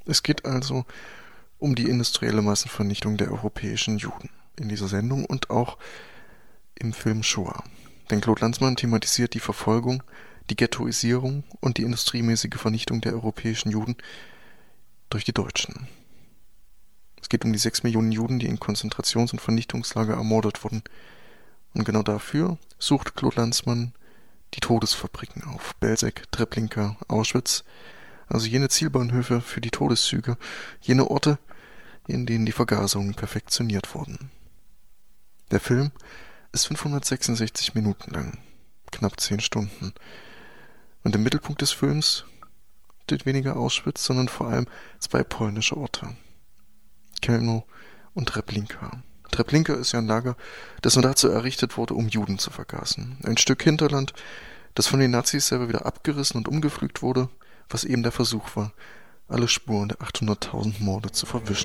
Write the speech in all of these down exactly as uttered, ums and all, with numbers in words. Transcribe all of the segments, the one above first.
Es geht also um die industrielle Massenvernichtung der europäischen Juden in dieser Sendung und auch im Film Shoah. Denn Claude Lanzmann thematisiert die Verfolgung, die Ghettoisierung und die industriemäßige Vernichtung der europäischen Juden durch die Deutschen. Es geht um die sechs Millionen Juden, die in Konzentrations- und Vernichtungslager ermordet wurden. Und genau dafür sucht Claude Lanzmann die Todesfabriken auf. Belzec, Treblinka, Auschwitz, also jene Zielbahnhöfe für die Todeszüge, jene Orte, in denen die Vergasungen perfektioniert wurden. Der Film ist fünfhundertsechsundsechzig Minuten lang, knapp zehn Stunden. Und im Mittelpunkt des Films steht weniger Auschwitz, sondern vor allem zwei polnische Orte, Chełmno und Treblinka. Treblinka ist ja ein Lager, das nur dazu errichtet wurde, um Juden zu vergasen. Ein Stück Hinterland, das von den Nazis selber wieder abgerissen und umgepflügt wurde, was eben der Versuch war, alle Spuren der achthunderttausend Morde zu verwischen.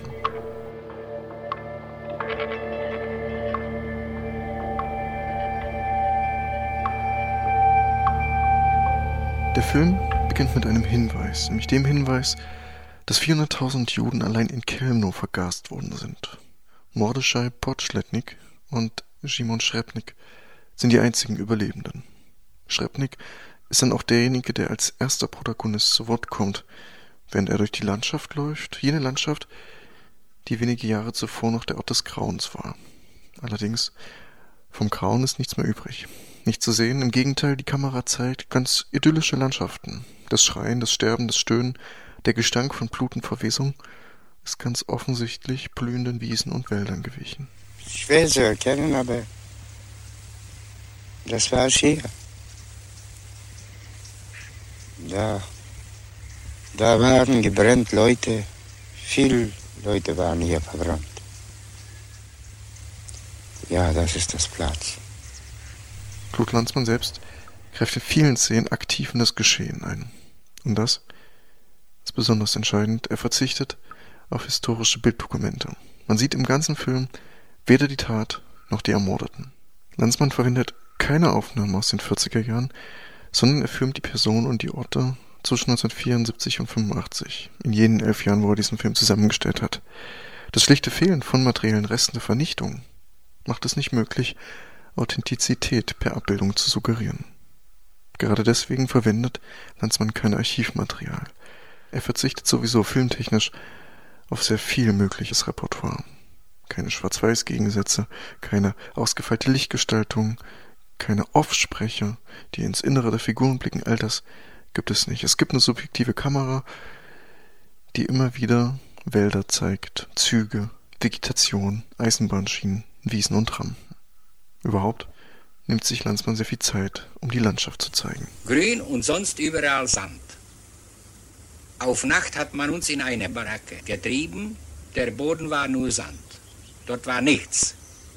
Der Film beginnt mit einem Hinweis, nämlich dem Hinweis, dass vierhunderttausend Juden allein in Chełmno vergast worden sind. Mordechai Podschletnik und Szymon Srebnik sind die einzigen Überlebenden. Srebnik ist dann auch derjenige, der als erster Protagonist zu Wort kommt, während er durch die Landschaft läuft, jene Landschaft, die wenige Jahre zuvor noch der Ort des Grauens war. Allerdings, vom Grauen ist nichts mehr übrig. Nicht zu sehen, im Gegenteil, die Kamera zeigt ganz idyllische Landschaften. Das Schreien, das Sterben, das Stöhnen, der Gestank von Blut und Verwesung ist ganz offensichtlich blühenden Wiesen und Wäldern gewichen. Schwer zu erkennen, aber das war hier. Da, da waren gebrannt Leute, viele Leute waren hier verbrannt. Ja, das ist das Platz. Claude Lanzmann selbst greift in vielen Szenen aktiv in das Geschehen ein. Und das ist besonders entscheidend, er verzichtet auf historische Bilddokumente. Man sieht im ganzen Film weder die Tat noch die Ermordeten. Lanzmann verwendet keine Aufnahmen aus den vierziger Jahren, sondern er filmt die Personen und die Orte zwischen neunzehnhundertvierundsiebzig und fünfundachtzig, in jenen elf Jahren, wo er diesen Film zusammengestellt hat. Das schlichte Fehlen von materiellen Resten der Vernichtung macht es nicht möglich, Authentizität per Abbildung zu suggerieren. Gerade deswegen verwendet Lanzmann kein Archivmaterial. Er verzichtet sowieso filmtechnisch auf sehr viel mögliches Repertoire. Keine Schwarz-Weiß-Gegensätze, keine ausgefeilte Lichtgestaltung, keine Off-Sprecher, die ins Innere der Figuren blicken, all das gibt es nicht. Es gibt eine subjektive Kamera, die immer wieder Wälder zeigt, Züge, Vegetation, Eisenbahnschienen, Wiesen und Rampen. Überhaupt nimmt sich Lanzmann sehr viel Zeit, um die Landschaft zu zeigen. Grün und sonst überall Sand. Auf Nacht hat man uns in eine Baracke getrieben, der Boden war nur Sand. Dort war nichts.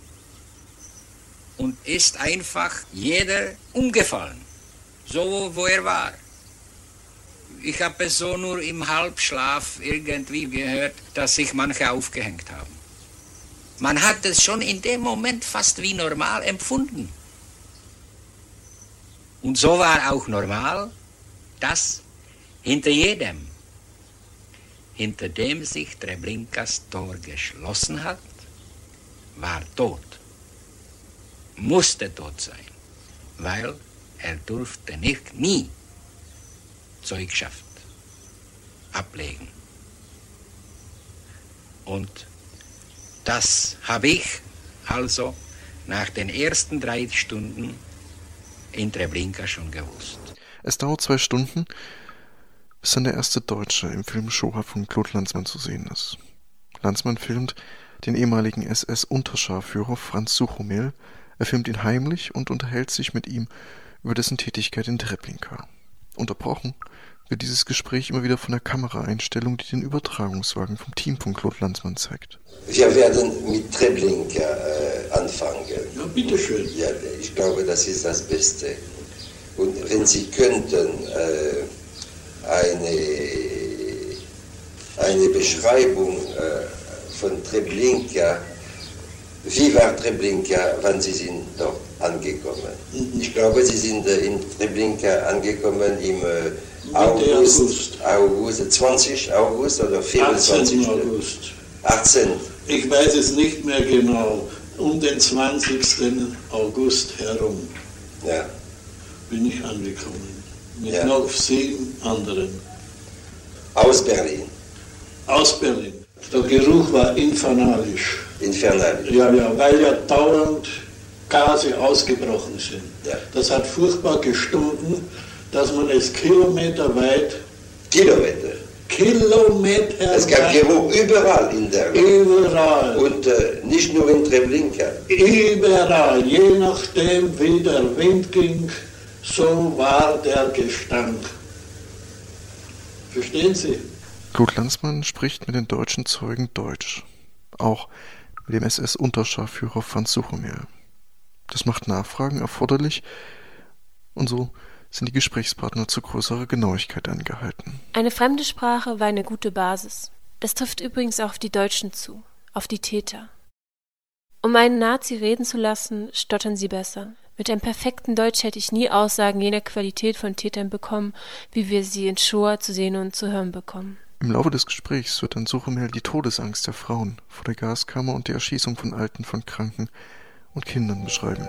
Und ist einfach jeder umgefallen, so wo er war. Ich habe es so nur im Halbschlaf irgendwie gehört, dass sich manche aufgehängt haben. Man hat es schon in dem Moment fast wie normal empfunden. Und so war auch normal, dass hinter jedem, hinter dem sich Treblinkas Tor geschlossen hat, war tot. Musste tot sein, weil er durfte nicht, nie Zeugschaft ablegen. Und das habe ich also nach den ersten drei Stunden in Treblinka schon gewusst. Es dauert zwei Stunden, bis dann der erste Deutsche im Film Shoah von Claude Lanzmann zu sehen ist. Lanzmann filmt den ehemaligen S S-Unterscharführer Franz Suchomel. Er filmt ihn heimlich und unterhält sich mit ihm über dessen Tätigkeit in Treblinka. Unterbrochen wird dieses Gespräch immer wieder von der Kameraeinstellung, die den Übertragungswagen vom Team von Claude Lanzmann zeigt. Wir werden mit Treblinka äh, anfangen. Ja, bitteschön. Ja, ich glaube, das ist das Beste. Und wenn Sie könnten äh, eine, eine Beschreibung äh, von Treblinka, wie war Treblinka, wann Sie sind dort angekommen? Ich glaube, Sie sind äh, in Treblinka angekommen im äh, August, August. August, zwanzig August oder vierundzwanzig August. achtzehn. Ich weiß es nicht mehr genau. Um den zwanzigsten August herum Ja. bin ich angekommen. Mit Ja. noch sieben anderen. Aus Berlin. Aus Berlin. Der Geruch war infernalisch. Infernal. Ja, ja, weil ja dauernd Gase ausgebrochen sind. Ja. Das hat furchtbar gestunken, dass man es kilometerweit, Kilometer. Kilometer Es gab Geruch überall in der Luft. überall, Und äh, nicht nur in Treblinka. überall, je nachdem wie der Wind ging, so war der Gestank. Verstehen Sie? Claude Lanzmann spricht mit den deutschen Zeugen Deutsch. Auch mit dem S S-Unterscharführer Franz Suchomiel. Das macht Nachfragen erforderlich und so sind die Gesprächspartner zu größerer Genauigkeit angehalten. Eine fremde Sprache war eine gute Basis. Das trifft übrigens auch auf die Deutschen zu, auf die Täter. Um einen Nazi reden zu lassen, stottern sie besser. Mit einem perfekten Deutsch hätte ich nie Aussagen jener Qualität von Tätern bekommen, wie wir sie in Shoah zu sehen und zu hören bekommen. Im Laufe des Gesprächs wird dann Suchomiel die Todesangst der Frauen vor der Gaskammer und die Erschießung von Alten, von Kranken und Kindern beschreiben.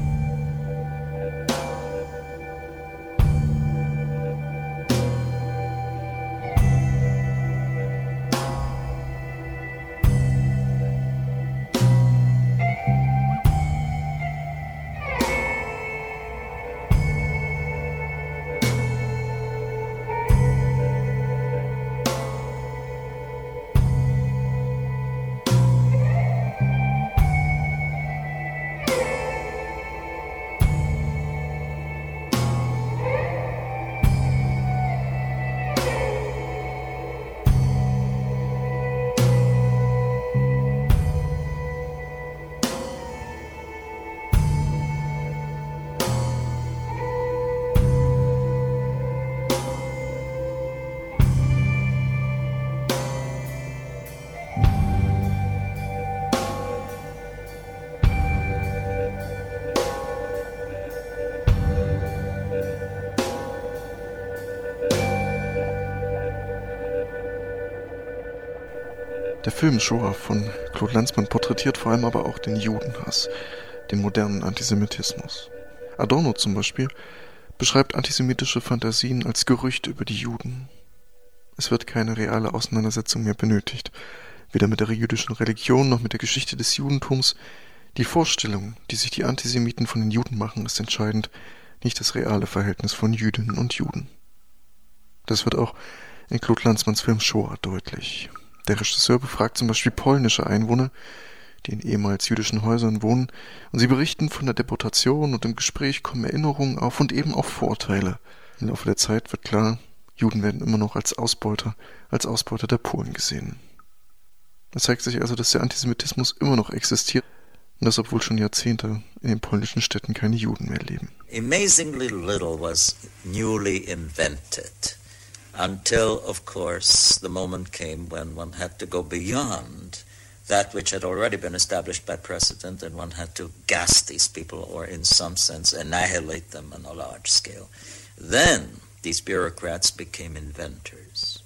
Der Film Shoah von Claude Lanzmann porträtiert vor allem aber auch den Judenhass, den modernen Antisemitismus. Adorno zum Beispiel beschreibt antisemitische Fantasien als Gerüchte über die Juden. Es wird keine reale Auseinandersetzung mehr benötigt, weder mit der jüdischen Religion noch mit der Geschichte des Judentums. Die Vorstellung, die sich die Antisemiten von den Juden machen, ist entscheidend, nicht das reale Verhältnis von Jüdinnen und Juden. Das wird auch in Claude Lanzmanns Film Shoah deutlich. Der Regisseur befragt zum Beispiel polnische Einwohner, die in ehemals jüdischen Häusern wohnen, und sie berichten von der Deportation und im Gespräch kommen Erinnerungen auf und eben auch Vorurteile. Im Laufe der Zeit wird klar, Juden werden immer noch als Ausbeuter, als Ausbeuter der Polen gesehen. Es zeigt sich also, dass der Antisemitismus immer noch existiert und dass obwohl schon Jahrzehnte in den polnischen Städten keine Juden mehr leben. Amazingly little was newly invented. Until, of course, the moment came when one had to go beyond that which had already been established by precedent, and one had to gas these people or in some sense annihilate them on a large scale. Then these bureaucrats became inventors.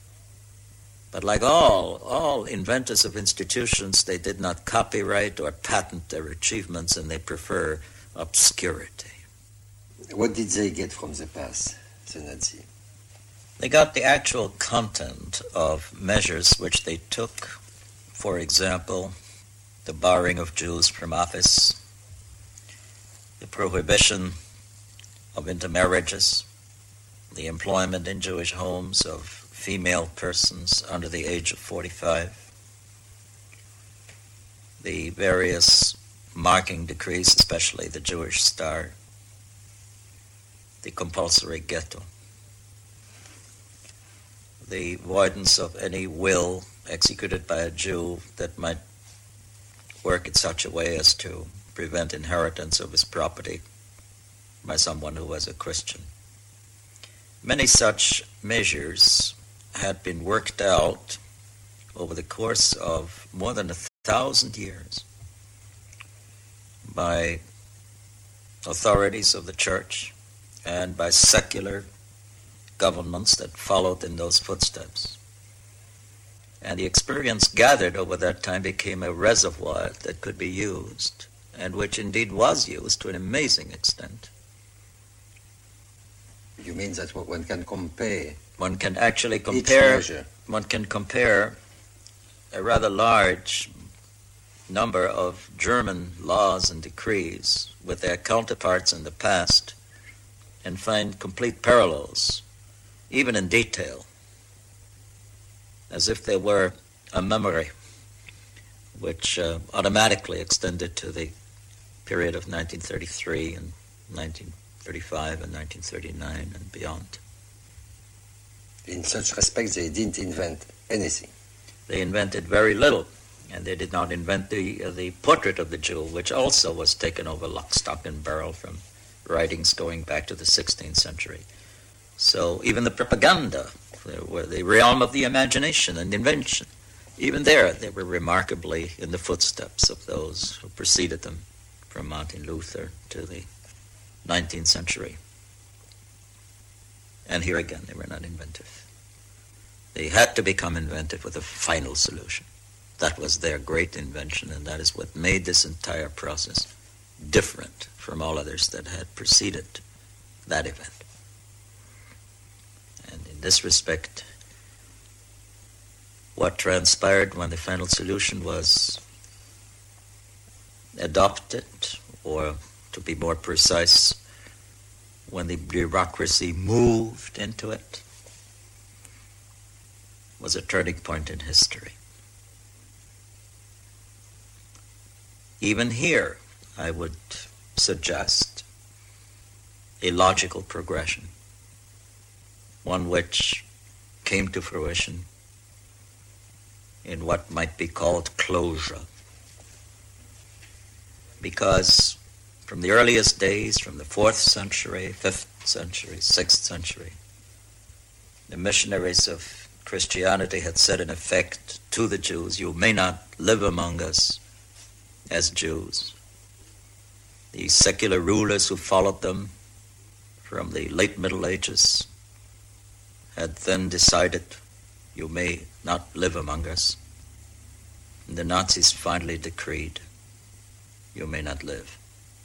But like all, all inventors of institutions, they did not copyright or patent their achievements, and they prefer obscurity. What did they get from the past, the Nazi? They got the actual content of measures which they took. For example, the barring of Jews from office, the prohibition of intermarriages, the employment in Jewish homes of female persons under the age of forty-five, the various marking decrees, especially the Jewish star, the compulsory ghetto, the avoidance of any will executed by a Jew that might work in such a way as to prevent inheritance of his property by someone who was a Christian. Many such measures had been worked out over the course of more than a thousand years by authorities of the church and by secular governments that followed in those footsteps. And the experience gathered over that time became a reservoir that could be used, and which indeed was used to an amazing extent. You mean that one can compare? One can actually compare. Each measure. One can compare a rather large number of German laws and decrees with their counterparts in the past and find complete parallels, even in detail, as if they were a memory which uh, automatically extended to the period of nineteen thirty-three and nineteen thirty-five and nineteen thirty-nine and beyond. In such respect, they didn't invent anything. They invented very little, and they did not invent the uh, the portrait of the Jew, which also was taken over lock, stock, and barrel from writings going back to the sixteenth century. So even the propaganda were the realm of the imagination and invention. Even there, they were remarkably in the footsteps of those who preceded them, from Martin Luther to the nineteenth century. And here again, they were not inventive. They had to become inventive with a final solution. That was their great invention, and that is what made this entire process different from all others that had preceded that event. And in this respect, what transpired when the final solution was adopted, or to be more precise, when the bureaucracy moved into it, was a turning point in history. Even here, I would suggest a logical progression, one which came to fruition in what might be called closure. Because from the earliest days, from the fourth century, fifth century, sixth century, the missionaries of Christianity had said in effect to the Jews, you may not live among us as Jews. The secular rulers who followed them from the late Middle Ages had then decided, you may not live among us. And the Nazis finally decreed, you may not live.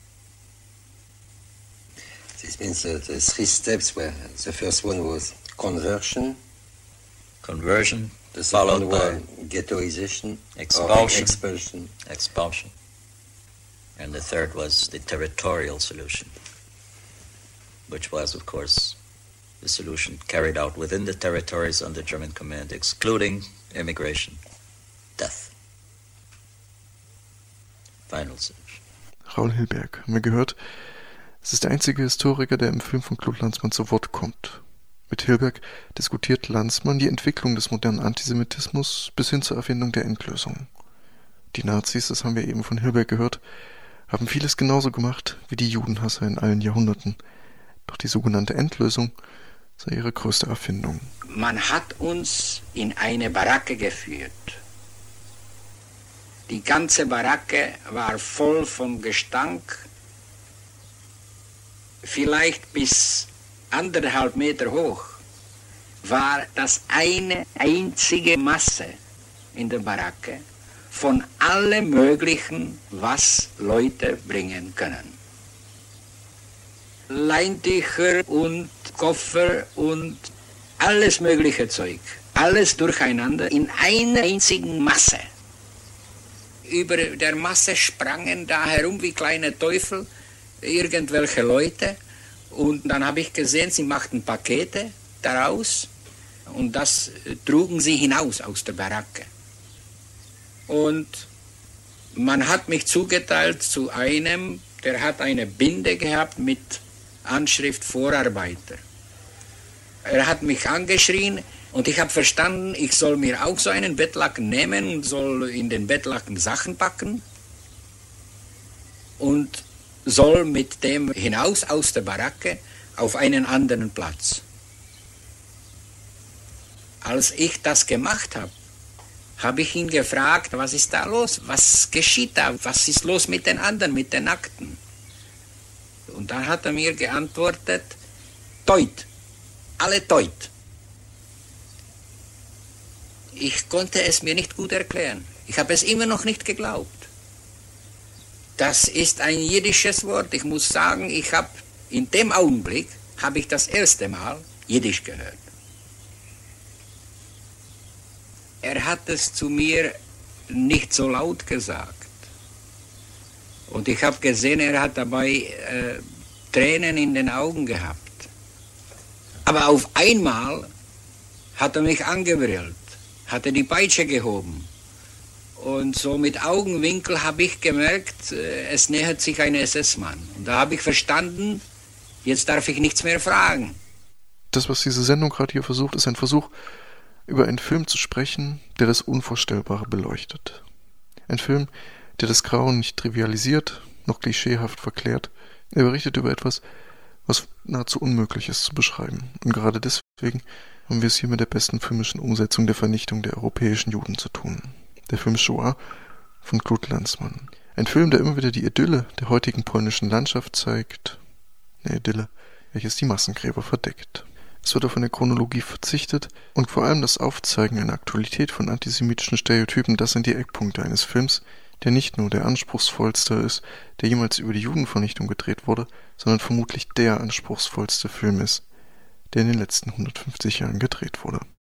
This means that the three steps were, the first one was conversion. Conversion, the followed by one, ghettoization, expulsion, expulsion. expulsion. And the third was the territorial solution, which was, of course, the solution carried out within the territories under German command, excluding immigration, death. Final solution. Raoul Hilberg, haben wir gehört. Es ist der einzige Historiker, der im Film von Claude Lanzmann zu Wort kommt. Mit Hilberg diskutiert Lanzmann die Entwicklung des modernen Antisemitismus bis hin zur Erfindung der Endlösung. Die Nazis, das haben wir eben von Hilberg gehört, haben vieles genauso gemacht wie die Judenhasser in allen Jahrhunderten. Doch die sogenannte Endlösung sei ihre größte Erfindung. Man hat uns in eine Baracke geführt. Die ganze Baracke war voll von Gestank, vielleicht bis anderthalb Meter hoch, war das eine einzige Masse in der Baracke von allem Möglichen, was Leute bringen können. Leintücher und Koffer und alles mögliche Zeug, alles durcheinander in einer einzigen Masse. Über der Masse sprangen da herum wie kleine Teufel irgendwelche Leute, und dann habe ich gesehen, sie machten Pakete daraus und das trugen sie hinaus aus der Baracke. Und man hat mich zugeteilt zu einem, der hat eine Binde gehabt mit Anschrift Vorarbeiter. Er hat mich angeschrien und ich habe verstanden, ich soll mir auch so einen Bettlaken nehmen und soll in den Bettlaken Sachen packen und soll mit dem hinaus aus der Baracke auf einen anderen Platz. Als ich das gemacht habe, habe ich ihn gefragt, was ist da los, was geschieht da, was ist los mit den anderen, mit den Nackten? Und dann hat er mir geantwortet, Teut, alle tot. Ich konnte es mir nicht gut erklären. Ich habe es immer noch nicht geglaubt. Das ist ein jiddisches Wort. Ich muss sagen, ich habe in dem Augenblick, habe ich das erste Mal Jiddisch gehört. Er hat es zu mir nicht so laut gesagt. Und ich habe gesehen, er hat dabei äh, Tränen in den Augen gehabt. Aber auf einmal hat er mich angebrüllt, hat er die Peitsche gehoben. Und so mit Augenwinkel habe ich gemerkt, es nähert sich ein S S-Mann. Und da habe ich verstanden, jetzt darf ich nichts mehr fragen. Das, was diese Sendung gerade hier versucht, ist ein Versuch, über einen Film zu sprechen, der das Unvorstellbare beleuchtet. Ein Film, der das Grauen nicht trivialisiert, noch klischeehaft verklärt. Er berichtet über etwas, was nahezu unmöglich ist zu beschreiben. Und gerade deswegen haben wir es hier mit der besten filmischen Umsetzung der Vernichtung der europäischen Juden zu tun. Der Film Shoah von Claude Lanzmann. Ein Film, der immer wieder die Idylle der heutigen polnischen Landschaft zeigt. Eine Idylle, welches die Massengräber verdeckt. Es wird auf eine Chronologie verzichtet und vor allem das Aufzeigen einer Aktualität von antisemitischen Stereotypen, das sind die Eckpunkte eines Films, der nicht nur der anspruchsvollste ist, der jemals über die Judenvernichtung gedreht wurde, sondern vermutlich der anspruchsvollste Film ist, der in den letzten hundertfünfzig Jahren gedreht wurde.